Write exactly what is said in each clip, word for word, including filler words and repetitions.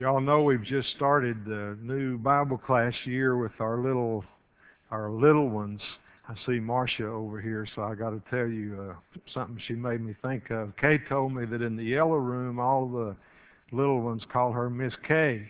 Y'all know we've just started the new Bible class year with our little our little ones. I see Marcia over here, so I got to tell you uh, something she made me think of. Kay told me that in the yellow room, all the little ones call her Miss Kay,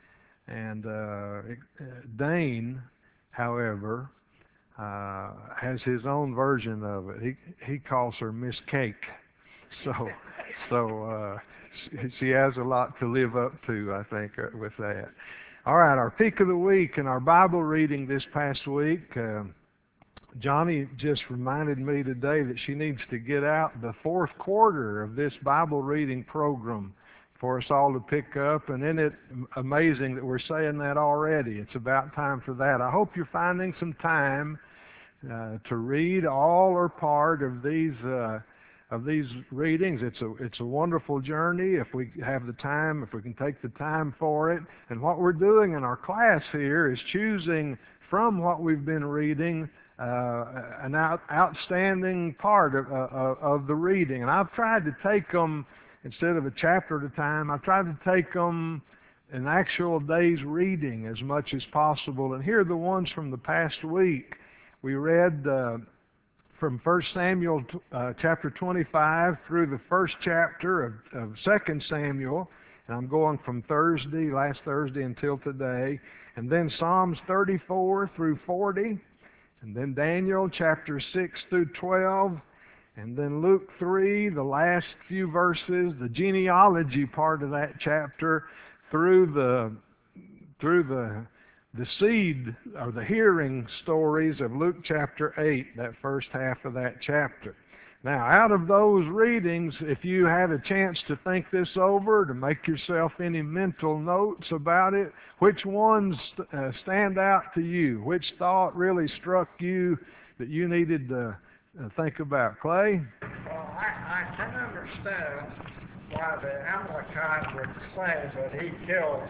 and uh, Dane, however, uh, has his own version of it. He he calls her Miss Cake. So so uh, she, she has a lot to live up to, I think, uh, with that. All right, our peak of the week and our Bible reading this past week. Uh, Johnny just reminded me today that she needs to get out the fourth quarter of this Bible reading program for us all to pick up. And isn't it amazing that we're saying that already? It's about time for that. I hope you're finding some time uh, to read all or part of these uh, of these readings. It's a it's a wonderful journey if we have the time, if we can take the time for it. And what we're doing in our class here is choosing from what we've been reading uh, an out, outstanding part of, uh, of the reading. And I've tried to take them, instead of a chapter at a time, I've tried to take them an actual day's reading as much as possible. And here are the ones from the past week. We read uh, from First Samuel uh, chapter twenty-five through the first chapter of, of Second Samuel. And I'm going from Thursday, last Thursday, until today. And then Psalms thirty-four through forty. And then Daniel chapter six through twelve. And then Luke three, the last few verses, the genealogy part of that chapter, through the through the the seed or the hearing stories of Luke chapter eight, that first half of that chapter. Now, out of those readings, if you had a chance to think this over, to make yourself any mental notes about it, which ones uh, stand out to you? Which thought really struck you that you needed to uh, think about? Clay? Well, I, I can understand why the Amalekite would say that he killed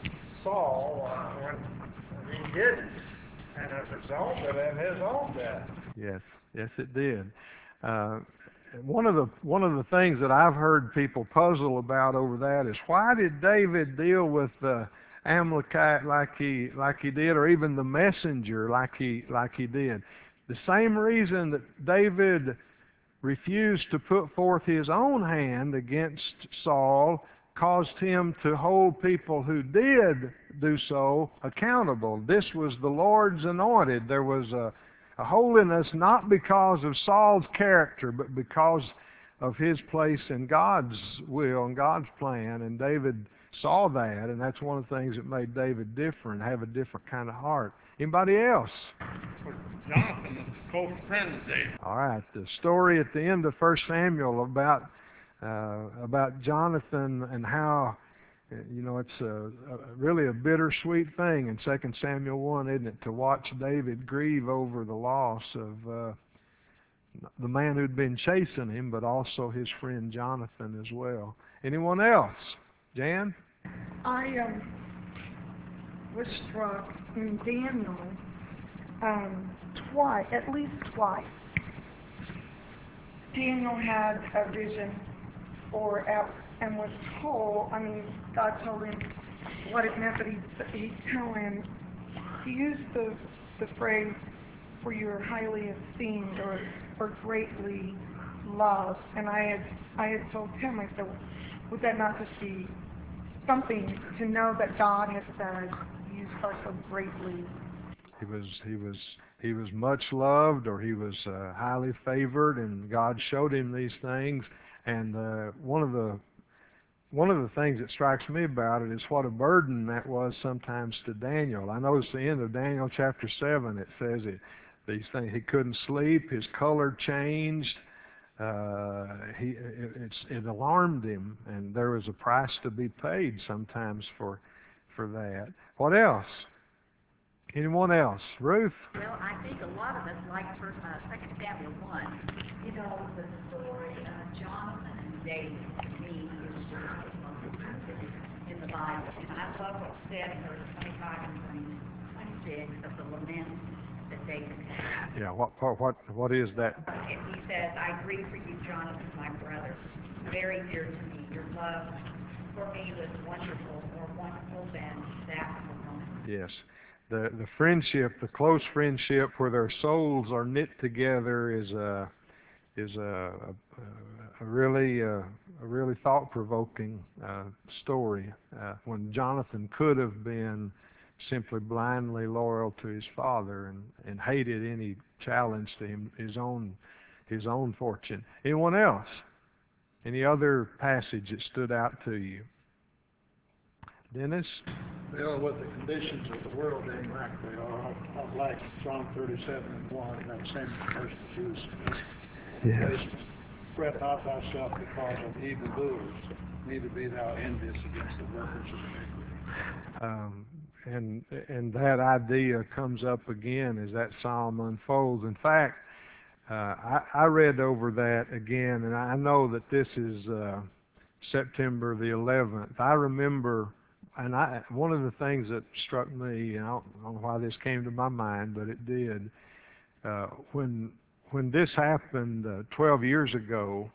Saul uh, when he didn't, and it resulted in his own death. Yes, yes, it did. Uh, one of the one of the things that I've heard people puzzle about over that is, why did David deal with the Amalekite like he like he did, or even the messenger like he like he did? The same reason that David refused to put forth his own hand against Saul caused him to hold people who did do so accountable. This was the Lord's anointed. There was a, a holiness not because of Saul's character, but because of his place in God's will and God's plan. And David saw that, and that's one of the things that made David different, have a different kind of heart. Anybody else? Jonathan was a close friend of David. All right, the story at the end of First Samuel about uh, about Jonathan and how, you know, it's a, a, really a bittersweet thing in Second Samuel one, isn't it, to watch David grieve over the loss of uh, the man who'd been chasing him, but also his friend Jonathan as well. Anyone else? Jan? I um, was struck in Daniel um, twice, at least twice. Daniel had a vision or out and was told, I mean, God told him what it meant, but he he told him, he used the the phrase, for you are highly esteemed or or greatly loved. And I had I had told him, I said, would that not just be something to know that God has said you are so greatly? He was he was he was much loved, or he was uh, highly favored, and God showed him these things. And uh, one of the one of the things that strikes me about it is what a burden that was sometimes to Daniel. I notice the end of Daniel chapter seven. It says it, these things. He couldn't sleep. His color changed. Uh, he it, it's, it alarmed him, and there was a price to be paid sometimes for for that. What else? Anyone else? Ruth? Well, I think a lot of us like first, uh, Second Samuel one. You know, the story of Jonathan and David, to me, is just the most interesting in the Bible. And I love what's said in verse twenty-five and twenty-six of the lament that David had. Yeah. What what what what is that? And he says, I grieve for you, Jonathan, my brother, very dear to me. Your love for me was wonderful, more wonderful than that moment. Yes. The the friendship, the close friendship where their souls are knit together is a is a, a, a really uh, a really thought-provoking uh, story. Uh, when Jonathan could have been simply blindly loyal to his father and, and hated any challenge to him, his own his own fortune. Anyone else? Any other passage that stood out to you? Dennis? Well, with the conditions of the world being like they are, I like Psalm thirty-seven and one, that same verse that you was Yes. Fret not thyself because of evildoers, neither be thou envious against the workers of iniquity. Um, and and that idea comes up again as that psalm unfolds. In fact, uh, I, I read over that again, and I know that this is uh, September the eleventh. I remember, and I one of the things that struck me, and I don't know why this came to my mind, but it did, uh, when when this happened uh, twelve years ago.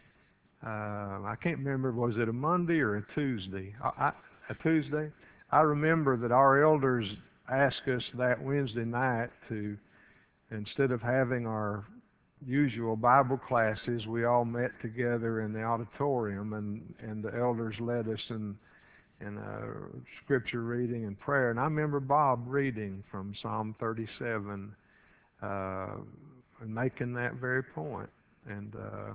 Uh, I can't remember, was it a Monday or a Tuesday? I, I, a Tuesday? I remember that our elders asked us that Wednesday night to, instead of having our usual Bible classes, we all met together in the auditorium, and, and the elders led us in, in uh, scripture reading and prayer. And I remember Bob reading from Psalm thirty-seven uh, and making that very point. And uh,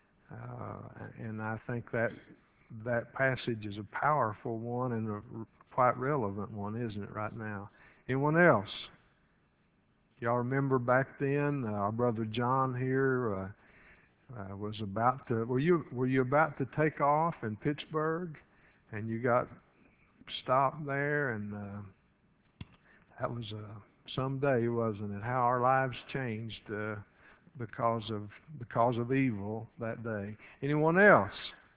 Uh, and I think that that passage is a powerful one and a quite relevant one, isn't it, right now? Anyone else? Y'all remember back then, uh, our brother John here uh, uh, was about to. Were you were you about to take off in Pittsburgh, and you got stopped there, and uh, that was uh, some day, wasn't it? How our lives changed. Uh, because of because of evil that day. Anyone else?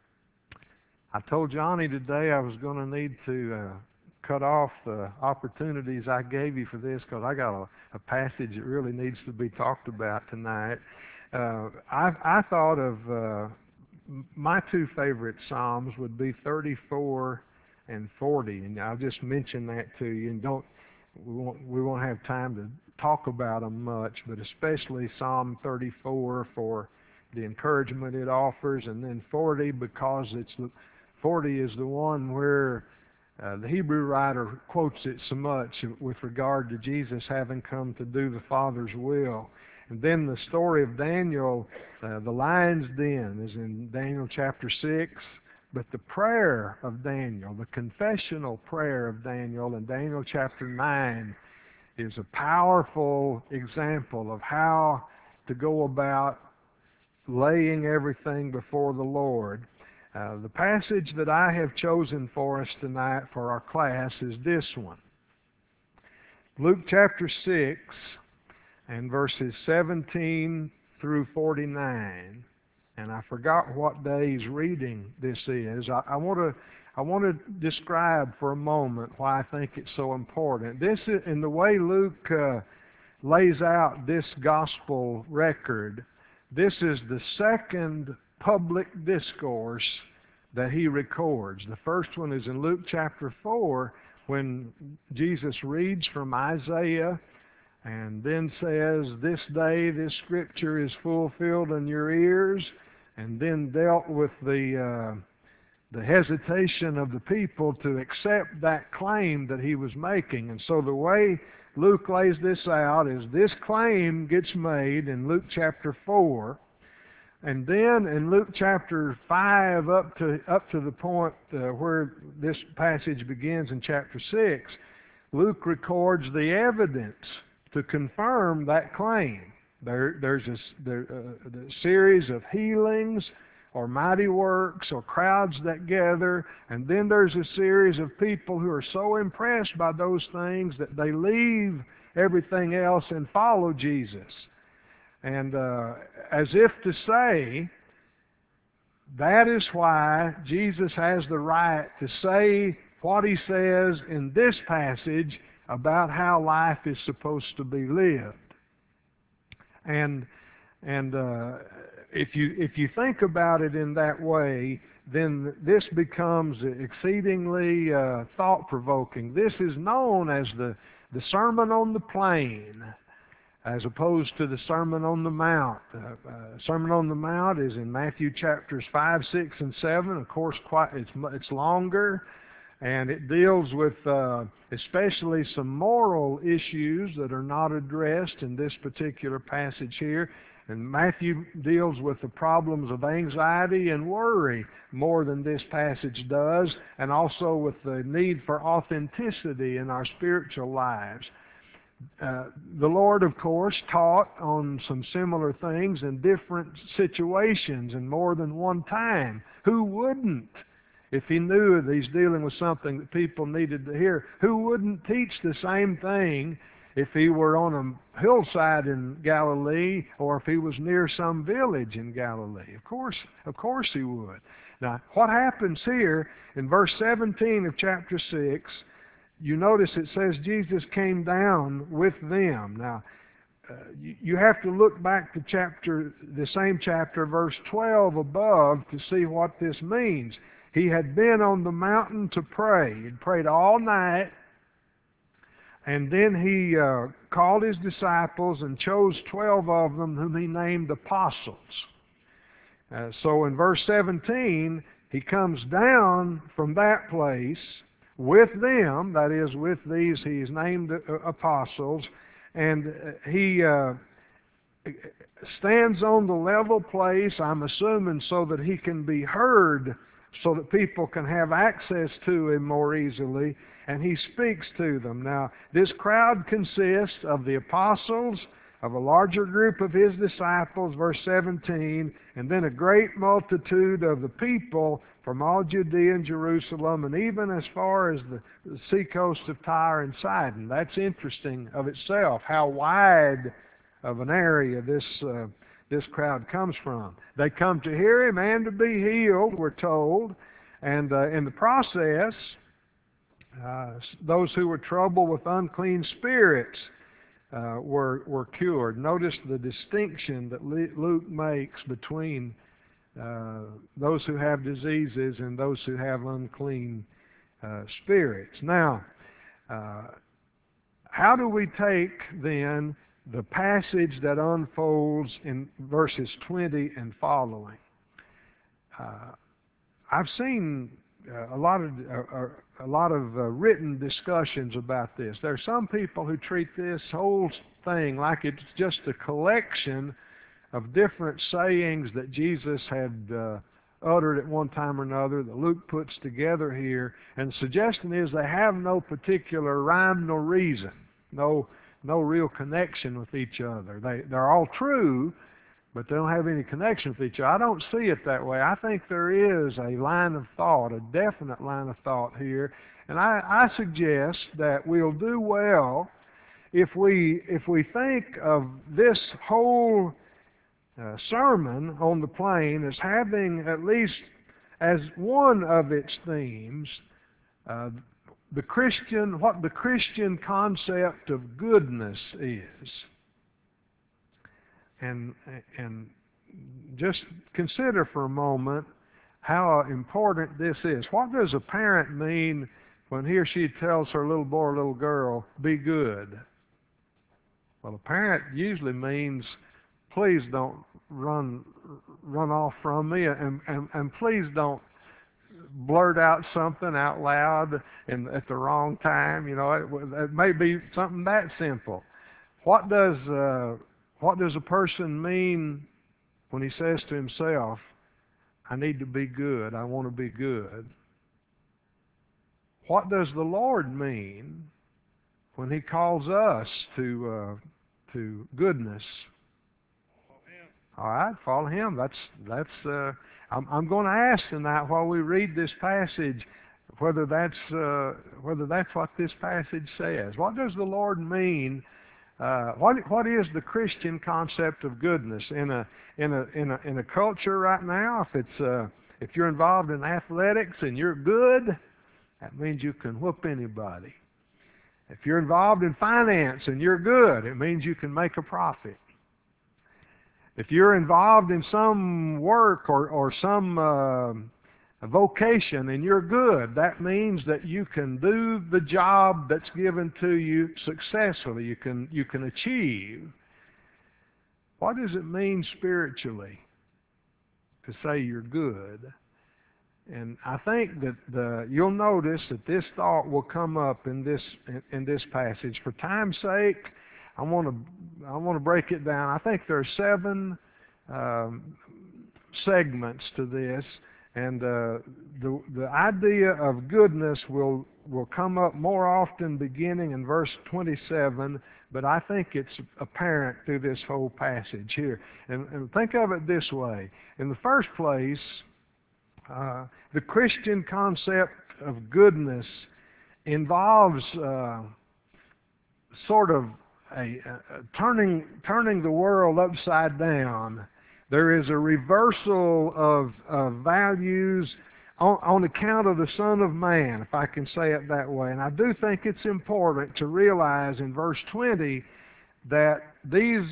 I told Johnny today I was going to need to uh, cut off the opportunities I gave you for this because I got a, a passage that really needs to be talked about tonight. Uh, I, I thought of uh, my two favorite Psalms would be thirty-four and forty, and I'll just mention that to you. And don't we won't we won't have time to talk about them much, but especially Psalm thirty-four for the encouragement it offers, and then forty because it's forty is the one where uh, the Hebrew writer quotes it so much with regard to Jesus having come to do the Father's will. And then the story of Daniel, uh, the lion's den, is in Daniel chapter six, but the prayer of Daniel, the confessional prayer of Daniel in Daniel chapter nine, is a powerful example of how to go about laying everything before the Lord. Uh, the passage that I have chosen for us tonight for our class is this one. Luke chapter six and verses seventeen through forty-nine. And I forgot what day's reading this is. I, I want to I want to describe for a moment why I think it's so important. This is, in the way Luke uh, lays out this gospel record, this is the second public discourse that he records. The first one is in Luke chapter four, when Jesus reads from Isaiah and then says, "This day this scripture is fulfilled in your ears," and then dealt with the uh, the hesitation of the people to accept that claim that he was making. And so the way Luke lays this out is this claim gets made in Luke chapter four, and then in Luke chapter five up to up to the point uh, where this passage begins in chapter six, Luke records the evidence to confirm that claim. There, there's a, there, uh, a series of healings or mighty works or crowds that gather, and then there's a series of people who are so impressed by those things that they leave everything else and follow Jesus. And uh, as if to say, that is why Jesus has the right to say what he says in this passage about how life is supposed to be lived. And and uh, if you if you think about it in that way, then this becomes exceedingly uh, thought-provoking. This is known as the, the Sermon on the Plain, as opposed to the Sermon on the Mount. Uh, uh, Sermon on the Mount is in Matthew chapters five, six, and seven. Of course, quite it's it's longer, and it deals with uh, especially some moral issues that are not addressed in this particular passage here. And Matthew deals with the problems of anxiety and worry more than this passage does, and also with the need for authenticity in our spiritual lives. Uh, the Lord, of course, taught on some similar things in different situations and more than one time. Who wouldn't? If he knew that he's dealing with something that people needed to hear, who wouldn't teach the same thing if he were on a hillside in Galilee or if he was near some village in Galilee? Of course, of course he would. Now, what happens here in verse seventeen of chapter six, you notice it says Jesus came down with them. Now, uh, you, you have to look back to chapter, the same chapter, verse twelve above to see what this means. He had been on the mountain to pray. He'd prayed all night, and then he uh, called his disciples and chose twelve of them whom he named apostles. Uh, so in verse seventeen, he comes down from that place with them, that is, with these he's named uh, apostles, and uh, he uh, stands on the level place, I'm assuming, so that he can be heard, so that people can have access to him more easily, and he speaks to them. Now, this crowd consists of the apostles, of a larger group of his disciples, verse seventeen, and then a great multitude of the people from all Judea and Jerusalem, and even as far as the, the seacoast of Tyre and Sidon. That's interesting of itself, how wide of an area this uh, this crowd comes from. They come to hear him and to be healed, we're told, and uh, in the process, uh, those who were troubled with unclean spirits uh, were were cured. Notice the distinction that Luke makes between uh, those who have diseases and those who have unclean uh, spirits. Now, uh, how do we take then the passage that unfolds in verses twenty and following? Uh, I've seen uh, a lot of uh, a lot of uh, written discussions about this. There are some people who treat this whole thing like it's just a collection of different sayings that Jesus had uh, uttered at one time or another that Luke puts together here, and the suggestion is they have no particular rhyme nor reason, no no real connection with each other. They, they're all true, but they don't have any connection with each other. I don't see it that way. I think there is a line of thought, a definite line of thought here, and I, I suggest that we'll do well if we if we think of this whole uh, sermon on the plain as having at least as one of its themes uh, the Christian, what the Christian concept of goodness is. And, and just consider for a moment how important this is. What does a parent mean when he or she tells her little boy or little girl, be good? Well, a parent usually means, please don't run run off from me, and, and, and please don't blurt out something out loud and at the wrong time. You know, it, it may be something that simple. What does uh, what does a person mean when he says to himself, I need to be good, I want to be good? What does the Lord mean when he calls us to uh, to goodness? All right, follow him. That's that's. Uh, I'm, I'm going to ask tonight while we read this passage whether that's uh, whether that's what this passage says. What does the Lord mean? Uh, what what is the Christian concept of goodness in a in a in a in a culture right now? If it's uh, if you're involved in athletics and you're good, that means you can whoop anybody. If you're involved in finance and you're good, it means you can make a profit. If you're involved in some work or, or some uh, a vocation and you're good, that means that you can do the job that's given to you successfully. You can, you can achieve. What does it mean spiritually to say you're good? And I think that the, you'll notice that this thought will come up in this in, in this passage. For time's sake, I want to I want to break it down. I think there are seven um, segments to this, and uh, the the idea of goodness will will come up more often beginning in verse twenty-seven. But I think it's apparent through this whole passage here. And, and think of it this way: in the first place, Uh, the Christian concept of goodness involves uh, sort of a, a, a turning turning the world upside down. There is a reversal of, of values on, on account of the Son of Man, if I can say it that way. And I do think it's important to realize in verse twenty that these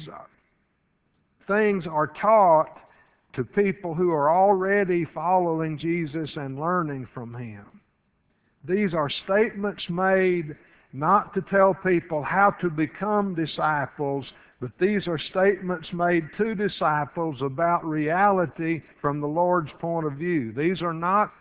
things are taught to people who are already following Jesus and learning from Him. These are statements made not to tell people how to become disciples, but these are statements made to disciples about reality from the Lord's point of view. These are not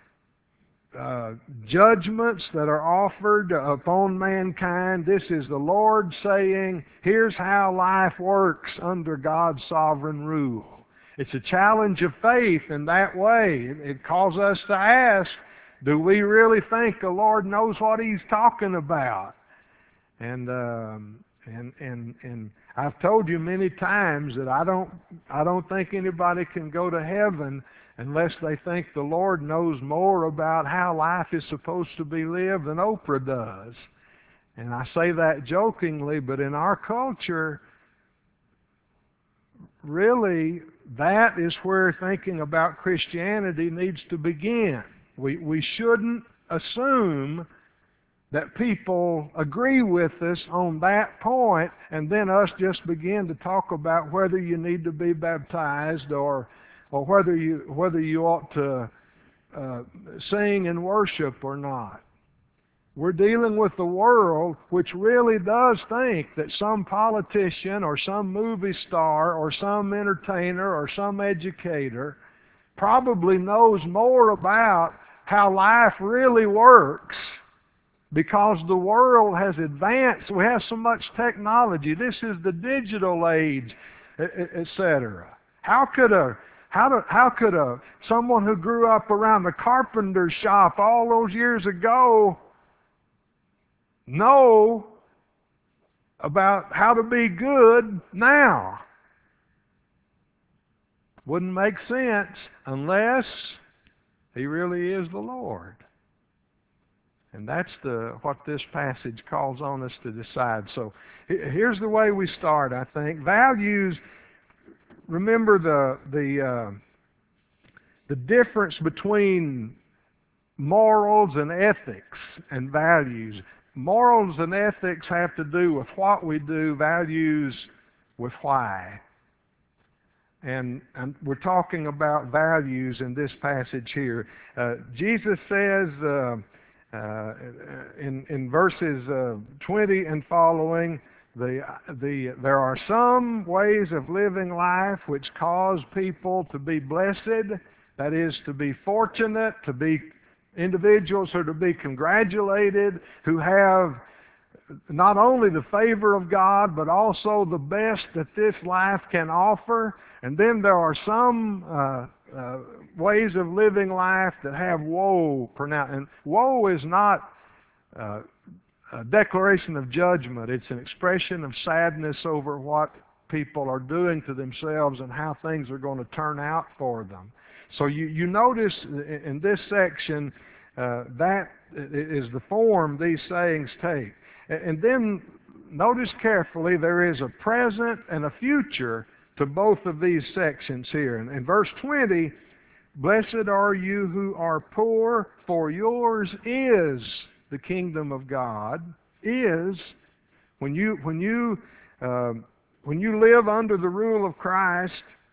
uh, judgments that are offered upon mankind. This is the Lord saying, here's how life works under God's sovereign rule. It's a challenge of faith in that way. It calls us to ask, do we really think the Lord knows what He's talking about? And um, and and and I've told you many times that I don't I don't think anybody can go to heaven unless they think the Lord knows more about how life is supposed to be lived than Oprah does. And I say that jokingly, but in our culture, really, that is where thinking about Christianity needs to begin. We, we shouldn't assume that people agree with us on that point and then us just begin to talk about whether you need to be baptized or or whether you whether you ought to uh, sing and worship or not. We're dealing with the world which really does think that some politician or some movie star or some entertainer or some educator probably knows more about how life really works because the world has advanced. We have so much technology. This is the digital age, et cetera. How could a How, do, how could a someone who grew up around the carpenter shop all those years ago know about how to be good now? Wouldn't make sense unless He really is the Lord. And that's the what this passage calls on us to decide. So here's the way we start, I think. Values, remember the the uh, the difference between morals and ethics and values. Morals and ethics have to do with what we do, values with why. And, and we're talking about values in this passage here. Uh, Jesus says uh, uh, in, in verses uh, twenty and following, the, the, there are some ways of living life which cause people to be blessed, that is, to be fortunate, to be individuals who are to be congratulated, who have not only the favor of God, but also the best that this life can offer. And then there are some uh, uh, ways of living life that have woe pronounced. And woe is not uh, a declaration of judgment. It's an expression of sadness over what people are doing to themselves and how things are going to turn out for them. So you, you notice in this section uh, that is the form these sayings take. And then notice carefully there is a present and a future to both of these sections here. And in verse twenty, blessed are you who are poor, for yours is the kingdom of God. Is, when you when you uh, when you live under the rule of Christ,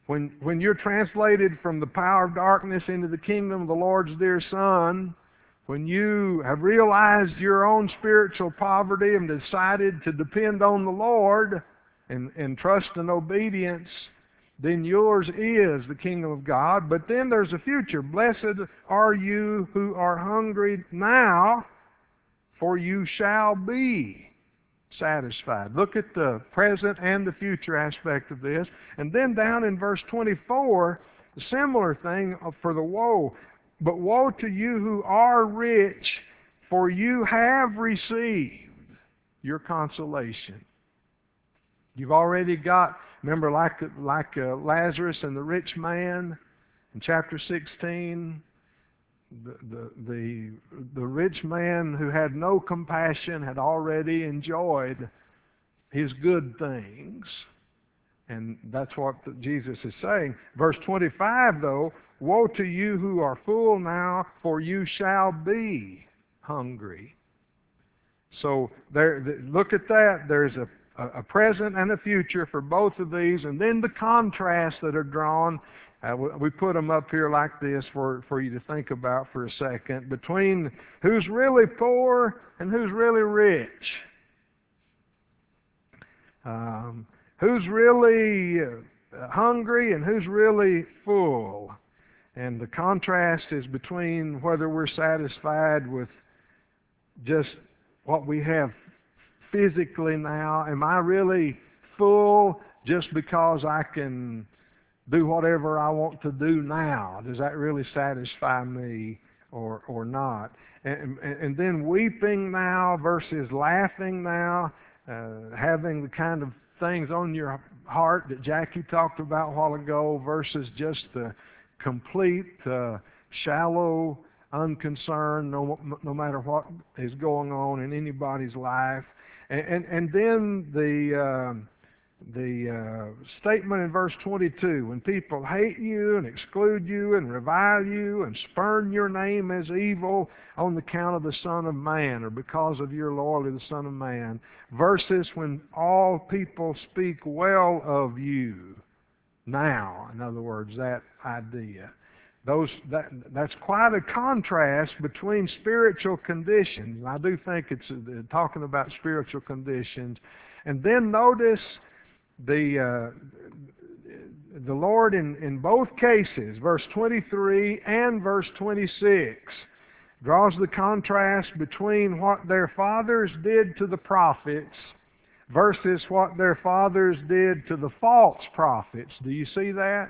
When, when you're translated from the power of darkness into the kingdom of the Lord's dear Son, when you have realized your own spiritual poverty and decided to depend on the Lord and, and trust and obedience, then yours is the kingdom of God. But then there's a future. Blessed are you who are hungry now, for you shall be satisfied. Look at the present and the future aspect of this. And then down in verse twenty-four, a similar thing for the woe. But woe to you who are rich, for you have received your consolation. You've already got, remember like, like uh, Lazarus and the rich man in chapter sixteen, the, the, the, the rich man who had no compassion had already enjoyed his good things. And that's what Jesus is saying. Verse twenty-five, though, woe to you who are full now, for you shall be hungry. So there, look at that. There's a, a present and a future for both of these. And then the contrasts that are drawn, uh, we put them up here like this for, for you to think about for a second, between who's really poor and who's really rich. Um, who's really uh, hungry and who's really full. And the contrast is between whether we're satisfied with just what we have physically now. Am I really full just because I can do whatever I want to do now? Does that really satisfy me or, or not? And, and, and then weeping now versus laughing now, uh, having the kind of things on your heart that Jackie talked about a while ago versus just the complete, uh, shallow, unconcerned, no, no matter what is going on in anybody's life. And, and, and then the, uh, the uh, statement in verse twenty-two, when people hate you and exclude you and revile you and spurn your name as evil on the account of the Son of Man or because of your loyalty to the Son of Man, versus when all people speak well of you now. In other words, that idea. Those, that, that's quite a contrast between spiritual conditions. And I do think it's uh, talking about spiritual conditions. And then notice the uh, the Lord in, in both cases, verse twenty-three and verse twenty-six, draws the contrast between what their fathers did to the prophets versus what their fathers did to the false prophets. Do you see that?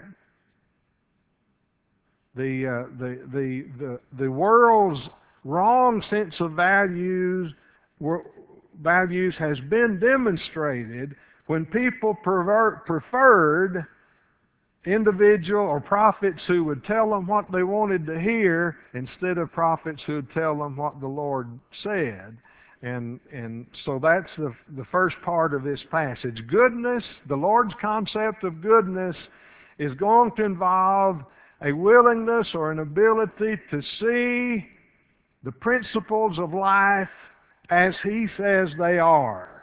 The, uh, the, the, the, the world's wrong sense of values, were, values has been demonstrated when people pervert, preferred individual or prophets who would tell them what they wanted to hear instead of prophets who would tell them what the Lord said. And, and so that's the, the first part of this passage. Goodness, the Lord's concept of goodness is going to involve a willingness or an ability to see the principles of life as He says they are.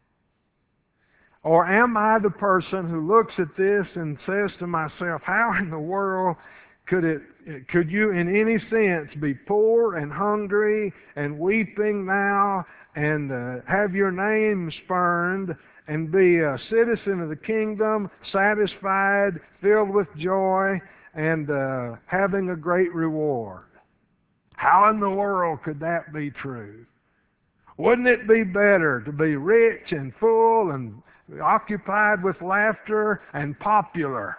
Or am I the person who looks at this and says to myself, how in the world could it, could you in any sense be poor and hungry and weeping now and uh, have your name spurned and be a citizen of the kingdom, satisfied, filled with joy, and uh, having a great reward? How in the world could that be true? Wouldn't it be better to be rich and full and occupied with laughter and popular?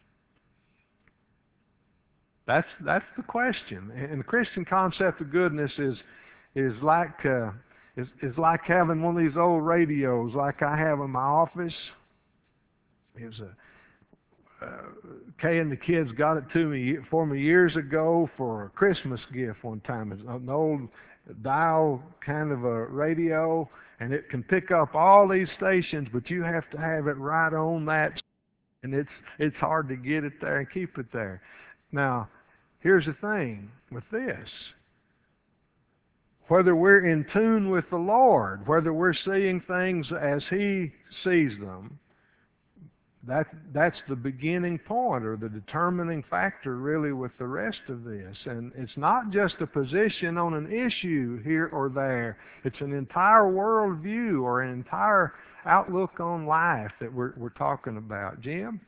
That's that's the question. And the Christian concept of goodness is is like uh, is is like having one of these old radios like I have in my office. It was a Uh, Kay and the kids got it to me for me years ago for a Christmas gift one time. It's an old dial kind of a radio, and it can pick up all these stations, but you have to have it right on that, and it's it's hard to get it there and keep it there. Now, here's the thing with this. Whether we're in tune with the Lord, whether we're seeing things as He sees them, that that's the beginning point, or the determining factor really with the rest of this. And it's not just a position on an issue here or there. It's an entire worldview or an entire outlook on life that we're we're talking about. Jim?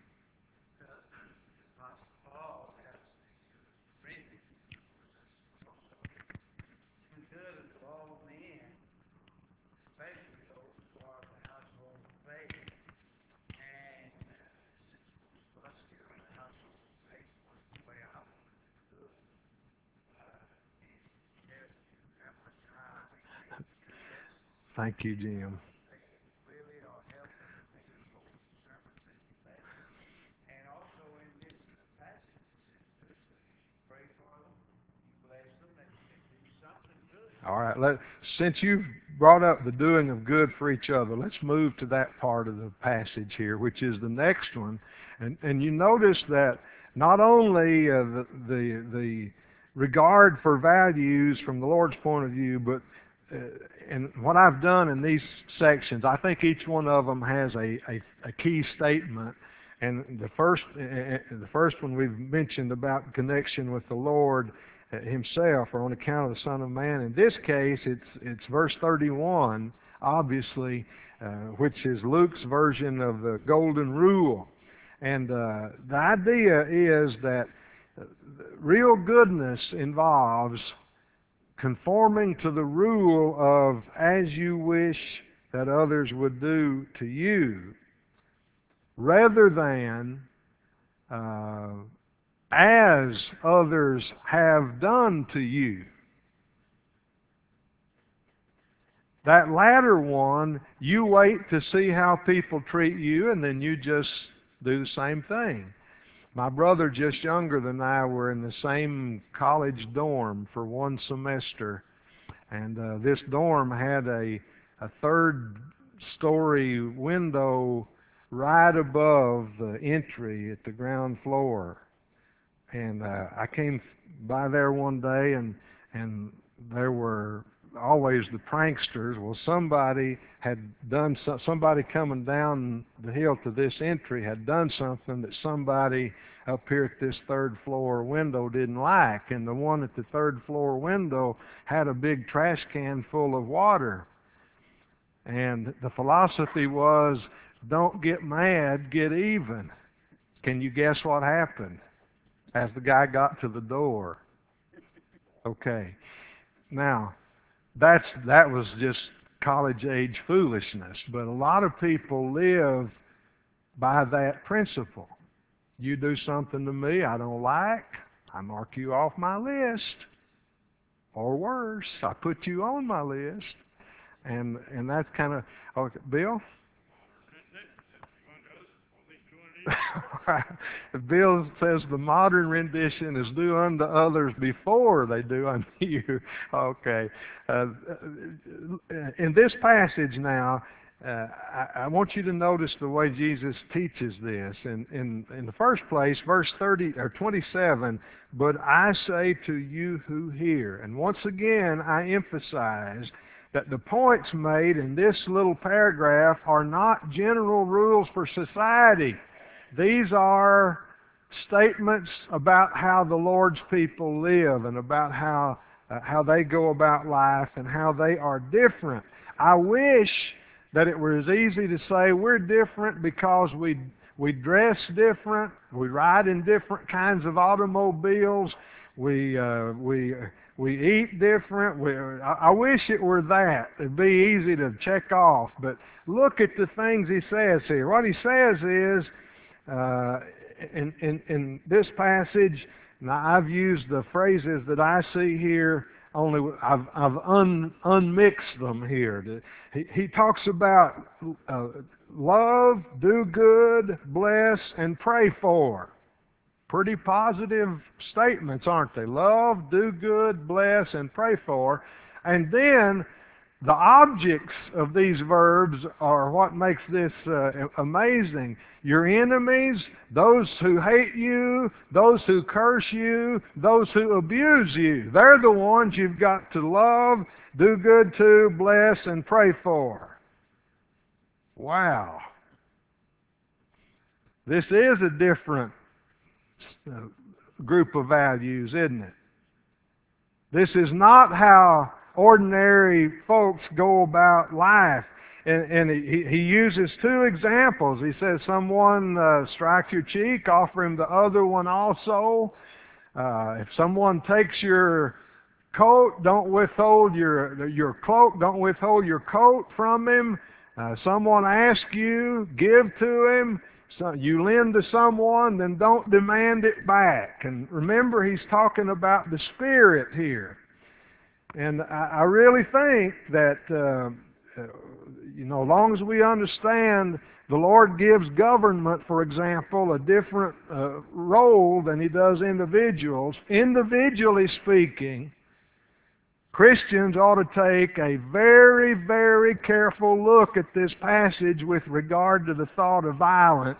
Thank you, Jim. All right. Let, since you've brought up the doing of good for each other, let's move to that part of the passage here, which is the next one. And and you notice that not only uh, the, the the regard for values from the Lord's point of view, but uh, and what I've done in these sections, I think each one of them has a, a, a key statement. And the first uh, the first one we've mentioned about connection with the Lord Himself, or on account of the Son of Man. In this case, it's it's verse thirty-one, obviously, uh, which is Luke's version of the Golden Rule. And uh, the idea is that real goodness involves conforming to the rule of as you wish that others would do to you, rather than uh, as others have done to you. That latter one, you wait to see how people treat you, and then you just do the same thing. My brother, just younger than I, were in the same college dorm for one semester, and uh, this dorm had a, a third-story window right above the entry at the ground floor. And uh, I came by there one day, and and there were always the pranksters. Well, somebody had done so, somebody coming down the hill to this entry had done something that somebody up here at this third floor window didn't like, and the one at the third floor window had a big trash can full of water. And the philosophy was, don't get mad, get even. Can you guess what happened as the guy got to the door? Okay. Now, that's that was just college-age foolishness, but a lot of people live by that principle. You do something to me I don't like, I mark you off my list. Or worse, I put you on my list. And and that's kind of... Okay, Bill? Bill says the modern rendition is do unto others before they do unto you. Okay. Uh, in this passage now, uh, I, I want you to notice the way Jesus teaches this. In, in, in the first place, verse thirty or twenty-seven, but I say to you who hear. And once again, I emphasize that the points made in this little paragraph are not general rules for society. These are statements about how the Lord's people live and about how uh, how they go about life and how they are different. I wish that it were as easy to say we're different because we we dress different, we ride in different kinds of automobiles, we uh, we we eat different. We, I, I wish it were that. It'd be easy to check off. But look at the things he says here. What he says is, Uh, in, in, in this passage, now I've used the phrases that I see here, only I've, I've un, unmixed them here. He, he talks about uh, love, do good, bless, and pray for. Pretty positive statements, aren't they? Love, do good, bless, and pray for. And then the objects of these verbs are what makes this uh, amazing. Your enemies, those who hate you, those who curse you, those who abuse you. They're the ones you've got to love, do good to, bless, and pray for. Wow. This is a different uh, group of values, isn't it? This is not how ordinary folks go about life. And, and he, he uses two examples. He says, someone uh, strikes your cheek, offer him the other one also. Uh, if someone takes your coat, don't withhold your your cloak, don't withhold your coat from him. Uh, someone asks you, give to him. So you lend to someone, then don't demand it back. And remember, he's talking about the Spirit here. And I, I really think that, uh, uh, you know, as long as we understand the Lord gives government, for example, a different uh, role than He does individuals, individually speaking, Christians ought to take a very, very careful look at this passage with regard to the thought of violence.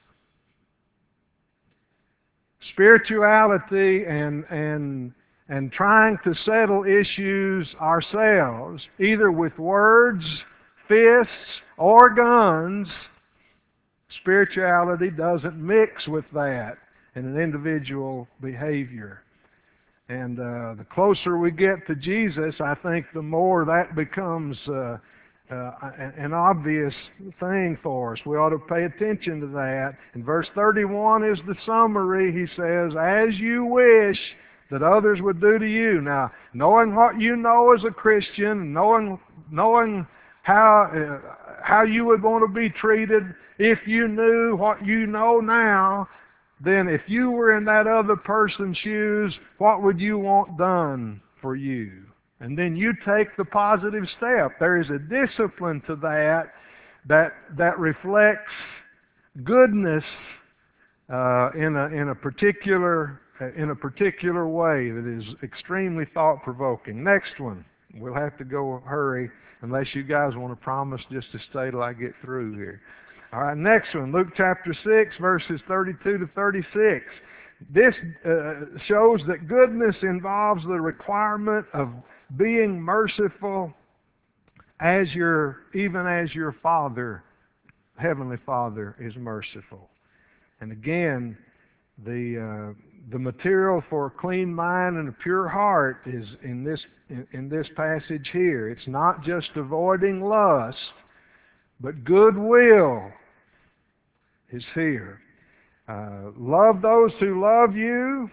Spirituality and, and, and trying to settle issues ourselves, either with words, fists, or guns, spirituality doesn't mix with that in an individual behavior. And uh, the closer we get to Jesus, I think the more that becomes uh, uh, an obvious thing for us. We ought to pay attention to that. And verse thirty-one is the summary. He says, as you wish that others would do to you. Now, knowing what you know as a Christian, knowing, knowing how, uh, how you would want to be treated if you knew what you know now, then if you were in that other person's shoes, what would you want done for you? And then you take the positive step. There is a discipline to that that, that reflects goodness uh, in a in a particular in a particular way that is extremely thought-provoking. Next one. We'll have to go hurry unless you guys want to promise just to stay till I get through here. All right, next one, Luke chapter six, verses thirty-two to thirty-six. This uh, shows that goodness involves the requirement of being merciful as your, even as your Father, Heavenly Father, is merciful. And again, the uh, the material for a clean mind and a pure heart is in this in, in this passage here. It's not just avoiding lust, but goodwill is here. Uh, love those who love you.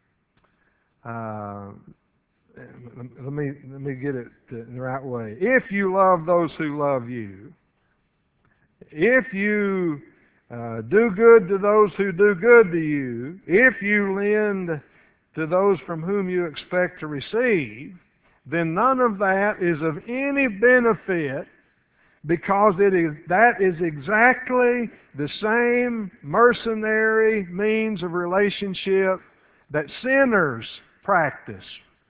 Uh, let me let me get it in the right way. If you love those who love you, if you uh, do good to those who do good to you, if you lend to those from whom you expect to receive, then none of that is of any benefit, because it is, that is exactly the same mercenary means of relationship that sinners practice.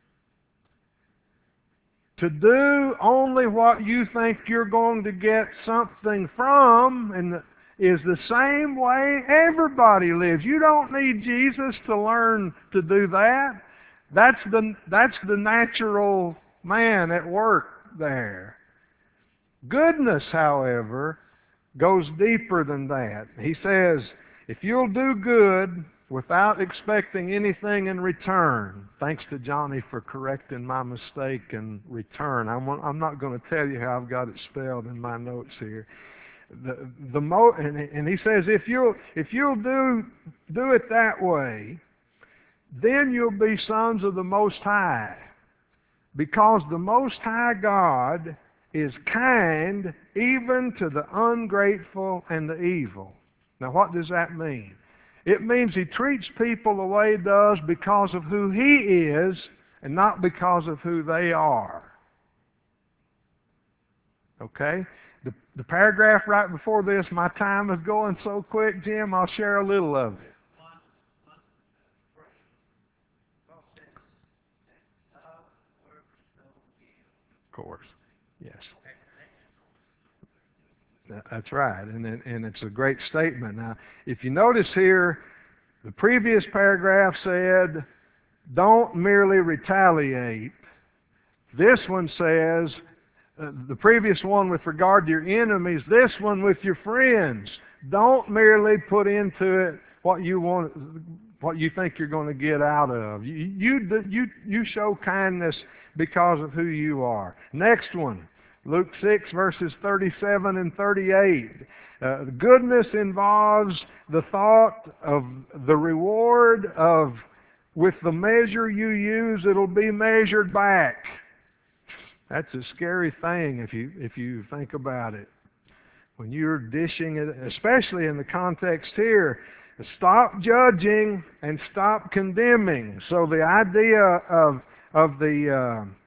To do only what you think you're going to get something from and is the same way everybody lives. You don't need Jesus to learn to do that. That's the, that's the natural man at work there. Goodness, however, goes deeper than that. He says, if you'll do good without expecting anything in return, thanks to Johnny for correcting my mistake in return. I'm, I'm not going to tell you how I've got it spelled in my notes here. The, the mo, and, and he says, if you'll, if you'll do, do it that way, then you'll be sons of the Most High. Because the Most High God is kind even to the ungrateful and the evil. Now what does that mean? It means He treats people the way He does because of who He is and not because of who they are. Okay? The, the paragraph right before this, my time is going so quick, Jim, I'll share a little of it. Of course. Yes. That's right, and it, and it's a great statement. Now, if you notice here, the previous paragraph said, don't merely retaliate. This one says, uh, the previous one with regard to your enemies, this one with your friends. Don't merely put into it what you want, what you think you're going to get out of. You, you, you, you show kindness because of who you are. Next one, Luke six, verses thirty-seven and thirty-eight. Uh, goodness involves the thought of the reward of, with the measure you use, it'll be measured back. That's a scary thing if you if you think about it. When you're dishing it, especially in the context here, stop judging and stop condemning. So the idea of of the uh,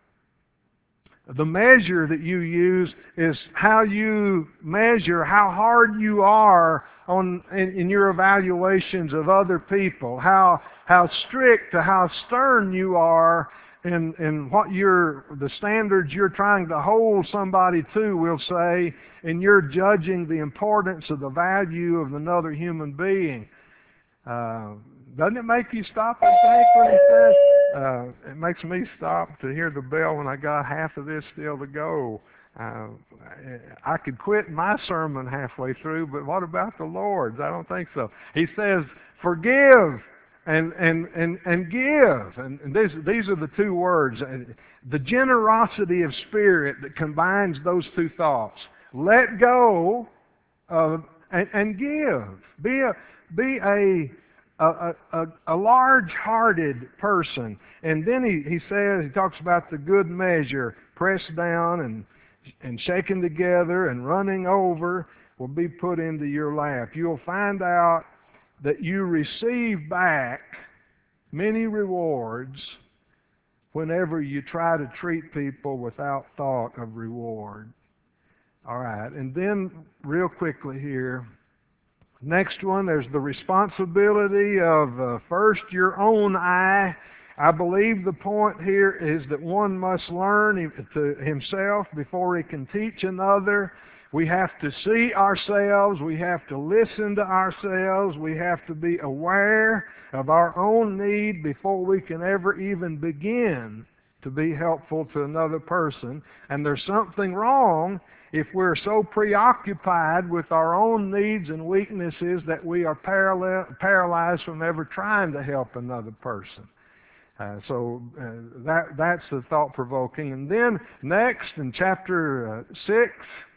the measure that you use is how you measure how hard you are on in, in your evaluations of other people, how how strict, how stern you are in in what you're the standards you're trying to hold somebody to, we'll say, and you're judging the importance of the value of another human being. Uh, doesn't it make you stop and think when he says? Uh, it makes me stop to hear the bell when I got half of this still to go. Uh, I could quit my sermon halfway through, but what about the Lord's? I don't think so. He says, forgive and and and and give, and, and these these are the two words. The generosity of spirit that combines those two thoughts. Let go of and, and give. Be a be a A, a, a large-hearted person. And then he, he says, he talks about the good measure, pressed down and, and shaken together and running over will be put into your lap. You'll find out that you receive back many rewards whenever you try to treat people without thought of reward. All right, and then real quickly here, next one, there's the responsibility of uh, first your own eye. I believe the point here is that one must learn to himself before he can teach another. We have to see ourselves. We have to listen to ourselves. We have to be aware of our own need before we can ever even begin to be helpful to another person. And there's something wrong if we're so preoccupied with our own needs and weaknesses that we are paral- paralyzed from ever trying to help another person. Uh, so uh, that that's the thought-provoking. And then next in chapter uh, six,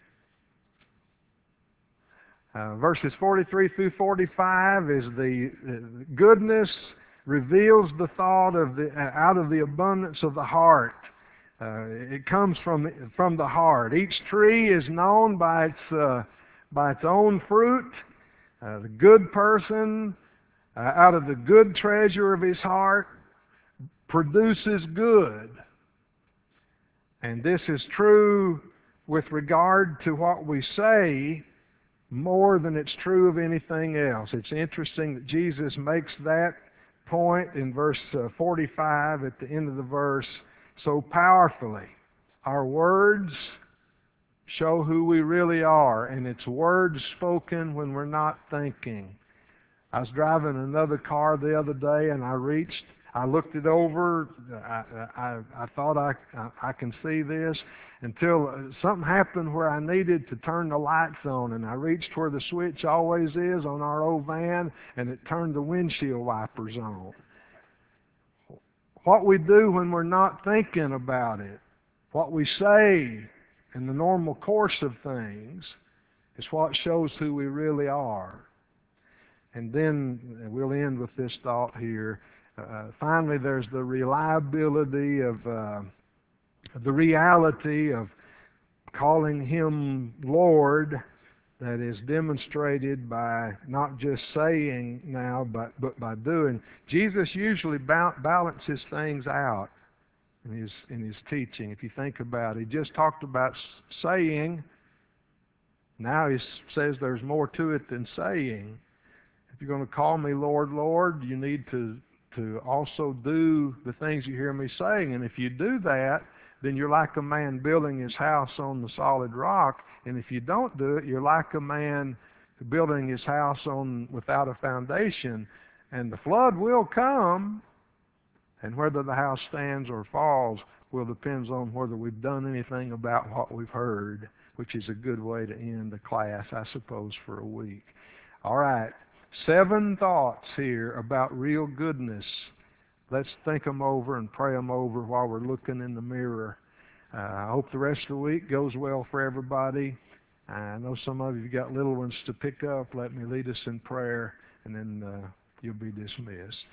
uh, verses forty-three through forty-five, is the uh, goodness reveals the thought of the uh, out of the abundance of the heart. Uh, it comes from from the heart. Each tree is known by its uh, by its own fruit. Uh, the good person, uh, out of the good treasure of his heart, produces good. And this is true with regard to what we say more than it's true of anything else. It's interesting that Jesus makes that point in verse uh, forty-five at the end of the verse so powerfully. Our words show who we really are, and it's words spoken when we're not thinking. I was driving another car the other day, and I reached, I looked it over, I, I, I thought I, I, I can see this, until something happened where I needed to turn the lights on, and I reached where the switch always is on our old van, and it turned the windshield wipers on. What we do when we're not thinking about it, what we say in the normal course of things, is what shows who we really are. And then we'll end with this thought here. Uh, finally, there's the reliability of uh, the reality of calling Him Lord, that is demonstrated by not just saying now, but, but by doing. Jesus usually ba- balances things out in his, in his teaching. If you think about it, he just talked about saying. Now he says there's more to it than saying. If you're going to call me Lord, Lord, you need to, to also do the things you hear me saying. And if you do that, then you're like a man building his house on the solid rock. And if you don't do it, you're like a man building his house on without a foundation. And the flood will come, and whether the house stands or falls will depend on whether we've done anything about what we've heard, which is a good way to end the class, I suppose, for a week. All right, seven thoughts here about real goodness. Let's think them over and pray them over while we're looking in the mirror. Uh, I hope the rest of the week goes well for everybody. I know some of you got little ones to pick up. Let me lead us in prayer, and then uh, you'll be dismissed.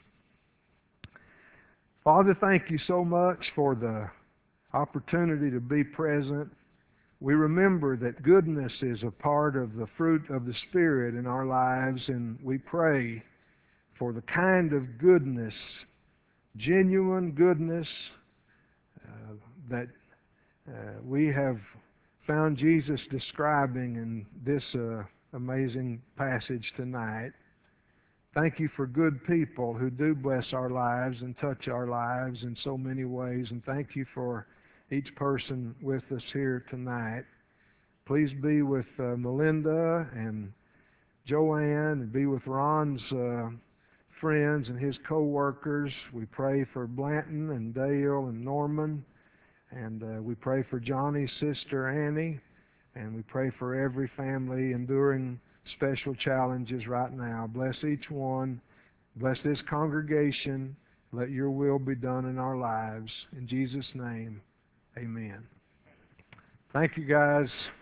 Father, thank you so much for the opportunity to be present. We remember that goodness is a part of the fruit of the Spirit in our lives, and we pray for the kind of goodness, genuine goodness, uh, that uh, we have found Jesus describing in this uh, amazing passage tonight. Thank you for good people who do bless our lives and touch our lives in so many ways, and thank you for each person with us here tonight. Please be with uh, Melinda and Joanne, and be with Ron's uh, friends and his co-workers. We pray for Blanton and Dale and Norman, and uh, we pray for Johnny's sister Annie, and we pray for every family enduring special challenges right now. Bless each one. Bless this congregation. Let your will be done in our lives. In Jesus' name, amen. Thank you, guys.